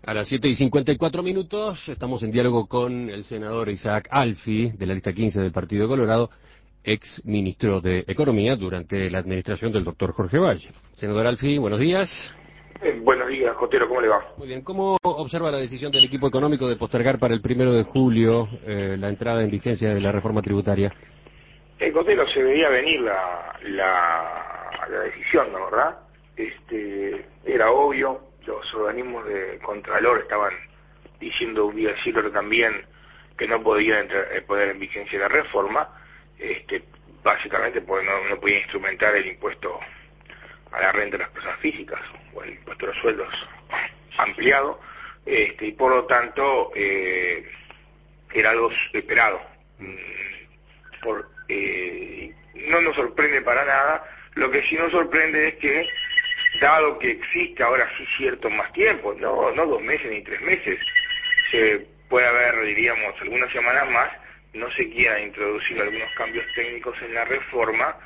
A las 7:54 estamos en diálogo con el senador Isaac Alfi, de la lista 15 del Partido de Colorado, ex ministro de Economía durante la administración del doctor Jorge Valle. Senador Alfi, buenos días. Buenos días, Jotero, ¿cómo le va? Muy bien, ¿cómo observa la decisión del equipo económico de postergar para el 1 de julio la entrada en vigencia de la reforma tributaria? Jotero, se veía venir la decisión, ¿no, verdad? Era obvio, los organismos de Contralor estaban diciendo un día sí, pero también que no podían poner en vigencia la reforma, básicamente porque no podía instrumentar el impuesto a la renta de las personas físicas o el impuesto a los sueldos ampliado, y por lo tanto era algo esperado. No nos sorprende para nada. Lo que sí nos sorprende es que, dado que existe ahora sí cierto más tiempo, no 2 meses ni 3 meses, se puede haber, diríamos, algunas semanas más, no se quieran introducir algunos cambios técnicos en la reforma,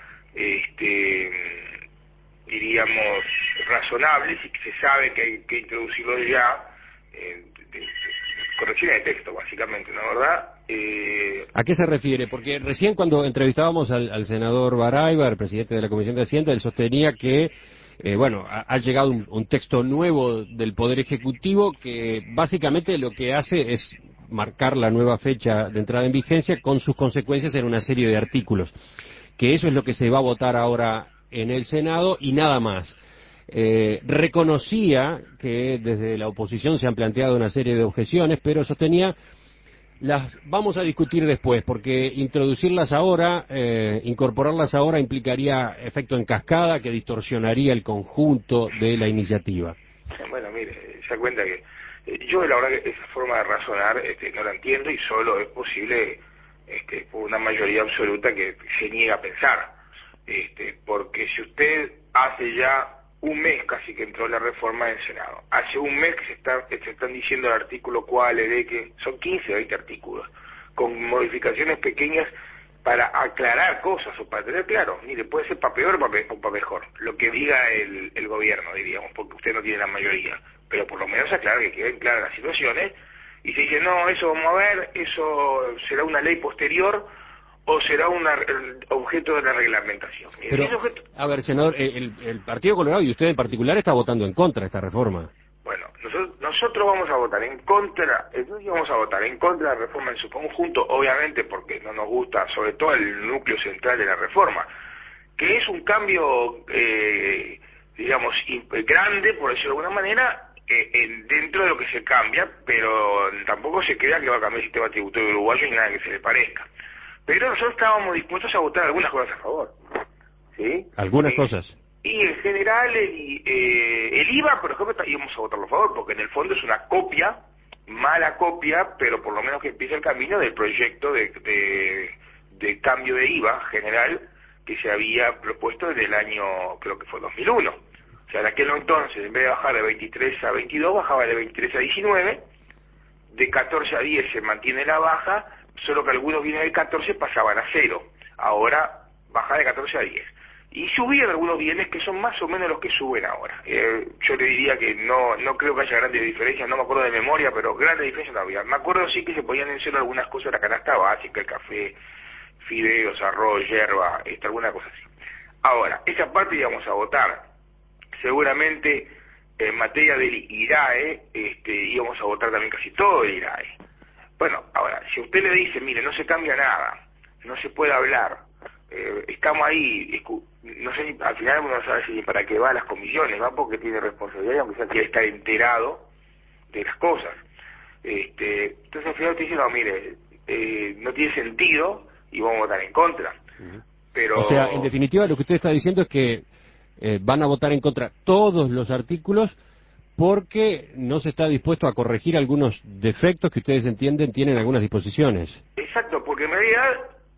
diríamos, razonables, y que se sabe que hay que introducirlos ya, correcciones de texto, básicamente, ¿no, verdad? ¿A qué se refiere? Porque recién cuando entrevistábamos al senador Barayba, el presidente de la Comisión de Hacienda, él sostenía que, ha llegado un texto nuevo del Poder Ejecutivo que básicamente lo que hace es marcar la nueva fecha de entrada en vigencia con sus consecuencias en una serie de artículos, que eso es lo que se va a votar ahora en el Senado y nada más. Reconocía que desde la oposición se han planteado una serie de objeciones, pero sostenía las vamos a discutir después, porque introducirlas ahora, incorporarlas ahora implicaría efecto en cascada que distorsionaría el conjunto de la iniciativa. Bueno, mire, se da cuenta que yo la verdad que esa forma de razonar no la entiendo, y solo es posible por una mayoría absoluta que se niega a pensar. Porque si usted hace ya un mes casi que entró la reforma del Senado, hace un mes que se están diciendo el artículo cuál, que son 15 o 20 artículos, con modificaciones pequeñas para aclarar cosas o para tener claro, mire, puede ser para peor o para mejor, lo que diga el gobierno, diríamos, porque usted no tiene la mayoría, pero por lo menos aclarar que queden claras las situaciones, y se dice, no, eso vamos a ver, eso será una ley posterior, o será el objeto de la reglamentación. Pero, a ver, senador, el Partido Colorado y usted en particular está votando en contra de esta reforma. Bueno, nosotros vamos a votar en contra, vamos a votar en contra de la reforma en su conjunto, obviamente porque no nos gusta, sobre todo el núcleo central de la reforma, que es un cambio, digamos, grande, por decirlo de alguna manera, dentro de lo que se cambia, pero tampoco se crea que va a cambiar el sistema tributario uruguayo y nada que se le parezca. Pero nosotros estábamos dispuestos a votar algunas cosas a favor, ¿sí? ¿Algunas cosas? Y en general el IVA, por ejemplo, íbamos a votarlo a favor, porque en el fondo es una copia, mala copia, pero por lo menos que empieza el camino del proyecto de cambio de IVA general que se había propuesto en el año, creo que fue 2001. O sea, en aquel entonces, en vez de bajar de 23 a 22, bajaba de 23 a 19, de 14 a 10 se mantiene la baja, solo que algunos bienes de 14 pasaban a 0, ahora baja de 14 a 10. Y subían algunos bienes que son más o menos los que suben ahora. Yo le diría que no creo que haya grandes diferencias, no me acuerdo de memoria, pero grandes diferencias no había. Me acuerdo sí que se podían en cero algunas cosas de la canasta básica, el café, fideos, arroz, yerba, alguna cosa así. Ahora, esa parte íbamos a votar. Seguramente en materia del IRAE, íbamos a votar también casi todo el IRAE. Bueno, ahora, si usted le dice, mire, no se cambia nada, no se puede hablar, estamos ahí, no sé, al final uno no sabe si para qué va a las comisiones, va porque tiene responsabilidad, aunque sea quiere estar enterado de las cosas. Entonces al final usted dice, no, mire, no tiene sentido y vamos a votar en contra. Pero... O sea, en definitiva lo que usted está diciendo es que van a votar en contra todos los artículos porque no se está dispuesto a corregir algunos defectos que ustedes entienden tienen algunas disposiciones. Exacto, porque en realidad,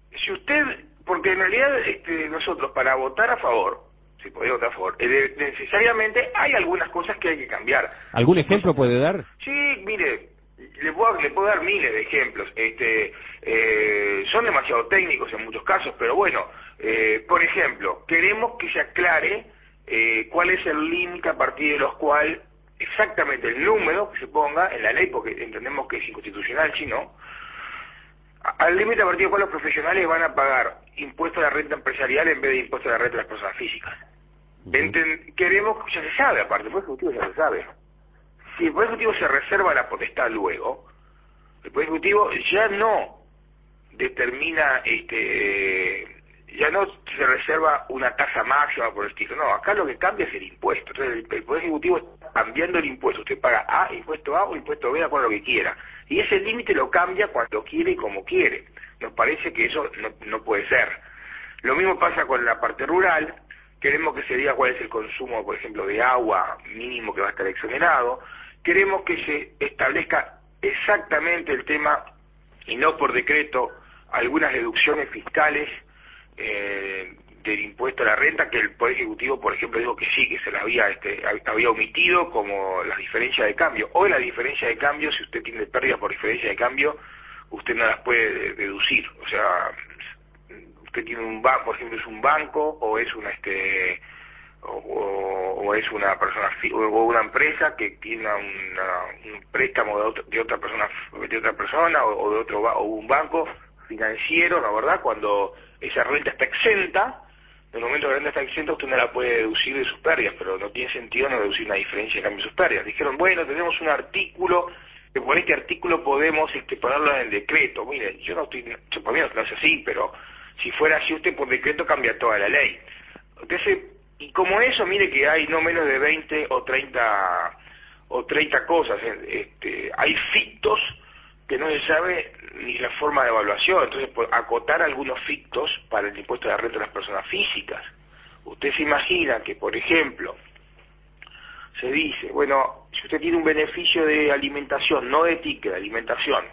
nosotros para votar a favor, si podía votar a favor, necesariamente hay algunas cosas que hay que cambiar. ¿Algún ejemplo puede dar? Sí, mire, le puedo dar miles de ejemplos. Son demasiado técnicos en muchos casos, pero bueno, por ejemplo, queremos que se aclare cuál es el límite a partir de los cuales exactamente el número que se ponga en la ley, porque entendemos que es inconstitucional, si no, al límite a partir del cual los profesionales van a pagar impuesto a la renta empresarial en vez de impuesto a la renta de las personas físicas. Queremos, ya se sabe, aparte, el Poder Ejecutivo ya se sabe. Si el Poder Ejecutivo se reserva la potestad luego, el Poder Ejecutivo ya no determina, ya no se reserva una tasa máxima por el estilo. No, acá lo que cambia es el impuesto. Entonces el Poder Ejecutivo está cambiando el impuesto. Usted paga impuesto A o impuesto B, de acuerdo a lo que quiera. Y ese límite lo cambia cuando quiere y como quiere. Nos parece que eso no puede ser. Lo mismo pasa con la parte rural. Queremos que se diga cuál es el consumo, por ejemplo, de agua mínimo que va a estar exonerado. Queremos que se establezca exactamente el tema, y no por decreto, algunas deducciones fiscales del impuesto a la renta, que el Poder Ejecutivo, por ejemplo, dijo que sí, que se la había omitido, como la diferencia de cambio. Hoy la diferencia de cambio, si usted tiene pérdida por diferencia de cambio, usted no las puede deducir. O sea, usted tiene un banco, por ejemplo, es un banco, o es una o es una persona o una empresa que tiene un préstamo de otra persona o de otro o un banco financiero, ¿no, verdad? Cuando esa renta está exenta, en el momento que la renta está exenta usted no la puede deducir de sus pérdidas, pero no tiene sentido no deducir una diferencia de cambio de sus pérdidas. Dijeron, bueno, tenemos un artículo que por este artículo podemos ponerlo en el decreto. Mire, yo no estoy, por mí no es así, pero si fuera así usted por decreto cambia toda la ley. Entonces, y como eso, mire que hay no menos de 20 o 30 cosas. Hay fictos que no se sabe ni la forma de evaluación. Entonces, por acotar algunos fictos para el impuesto de la renta de las personas físicas. Usted se imagina que, por ejemplo, se dice, bueno, si usted tiene un beneficio de alimentación, no de ticket, de alimentación,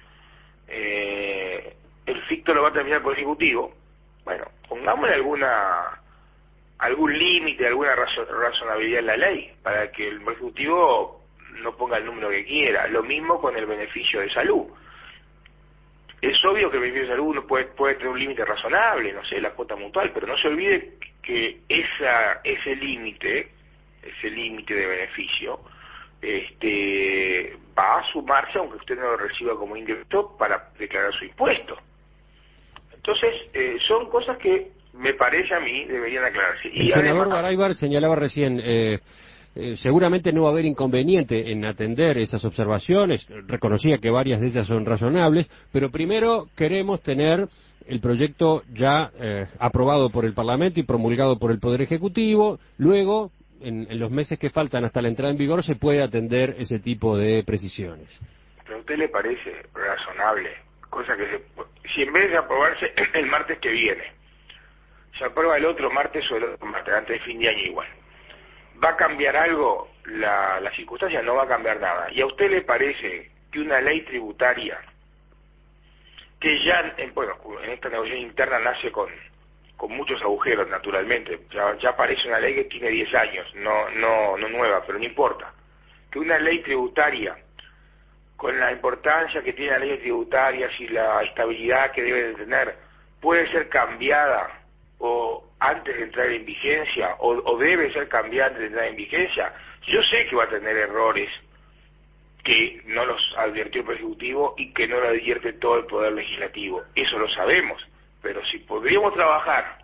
el ficto lo va a terminar por ejecutivo. Bueno, pongámosle algún límite, alguna razonabilidad en la ley, para que el Ejecutivo no ponga el número que quiera. Lo mismo con el beneficio de salud. Es obvio que el beneficio de salud uno puede tener un límite razonable, no sé, la cuota mutual, pero no se olvide que ese límite de beneficio, va a sumarse, aunque usted no lo reciba como ingreso, para declarar su impuesto. Entonces, son cosas que me parece a mí deberían aclararse. El senador Baraybar señalaba recién, seguramente no va a haber inconveniente en atender esas observaciones, reconocía que varias de ellas son razonables, pero primero queremos tener el proyecto ya aprobado por el Parlamento y promulgado por el Poder Ejecutivo, luego, en los meses que faltan hasta la entrada en vigor, se puede atender ese tipo de precisiones. ¿Pero a usted le parece razonable? Cosa que si en vez de aprobarse el martes que viene, se aprueba el otro martes o el otro martes, antes de fin de año igual, ¿va a cambiar algo la circunstancia? No va a cambiar nada. ¿Y a usted le parece que una ley tributaria, que ya, en esta negociación interna nace con muchos agujeros, naturalmente, ya parece una ley que tiene 10 años, no nueva, pero no importa, que una ley tributaria, con la importancia que tiene la ley tributaria y la estabilidad que debe de tener, puede ser cambiada o antes de entrar en vigencia, o debe ser cambiada antes de entrar en vigencia? Yo sé que va a tener errores que no los advirtió el Poder Ejecutivo y que no lo advierte todo el Poder Legislativo, eso lo sabemos, pero si podríamos trabajar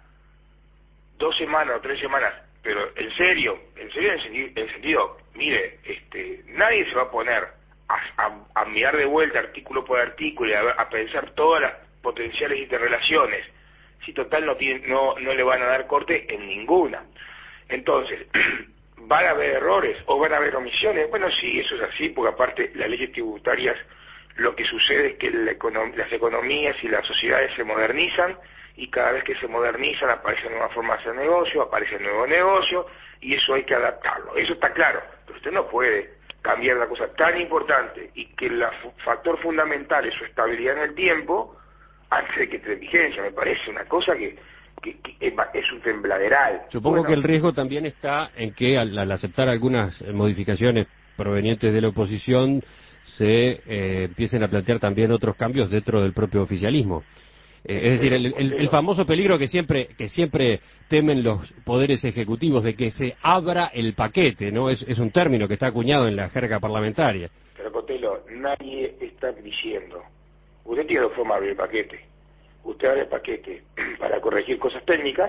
2 semanas o 3 semanas, pero en serio en el sentido, mire, nadie se va a poner a mirar de vuelta artículo por artículo y a pensar todas las potenciales interrelaciones, si total no le van a dar corte en ninguna. Entonces, ¿van a haber errores o van a haber omisiones? Bueno, sí, eso es así, porque aparte las leyes tributarias, lo que sucede es que las economías y las sociedades se modernizan, y cada vez que se modernizan aparecen nuevas formas de hacer negocio, aparecen nuevos negocios, y eso hay que adaptarlo. Eso está claro, pero usted no puede cambiar una cosa tan importante y que el factor fundamental es su estabilidad en el tiempo antes de que entre en vigencia. Me parece una cosa que es un tembladeral. Supongo que el riesgo también está en que al aceptar algunas modificaciones provenientes de la oposición se empiecen a plantear también otros cambios dentro del propio oficialismo. Es decir, el famoso peligro que siempre temen los poderes ejecutivos de que se abra el paquete, ¿no? Es un término que está acuñado en la jerga parlamentaria. Pero Cotelo, nadie está diciendo, usted tiene dos formas de abrir el paquete. Usted abre el paquete para corregir cosas técnicas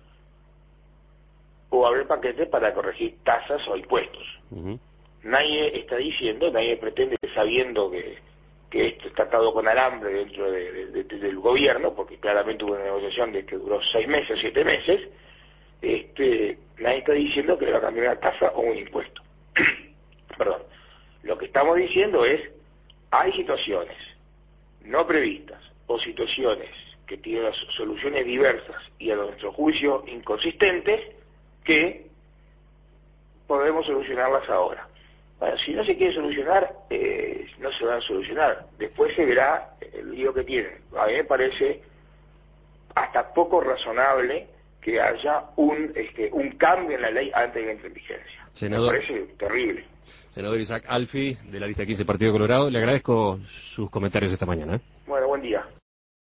o abre el paquete para corregir tasas o impuestos. Nadie está diciendo, nadie pretende, sabiendo que esto está atado con alambre dentro del gobierno, porque claramente hubo una negociación de que duró 6 meses, 7 meses, nadie está diciendo que le va a cambiar una tasa o un impuesto. Perdón. Lo que estamos diciendo es, hay situaciones no previstas o situaciones que tienen soluciones diversas y a nuestro juicio inconsistentes que podemos solucionarlas ahora. Bueno, si no se quiere solucionar, no se van a solucionar. Después se verá el lío que tienen. A mí me parece hasta poco razonable que haya un cambio en la ley antes de que entre en vigencia. Senador, me parece terrible. Senador Isaac Alfi, de la lista 15 Partido Colorado, le agradezco sus comentarios esta mañana. Bueno, buen día.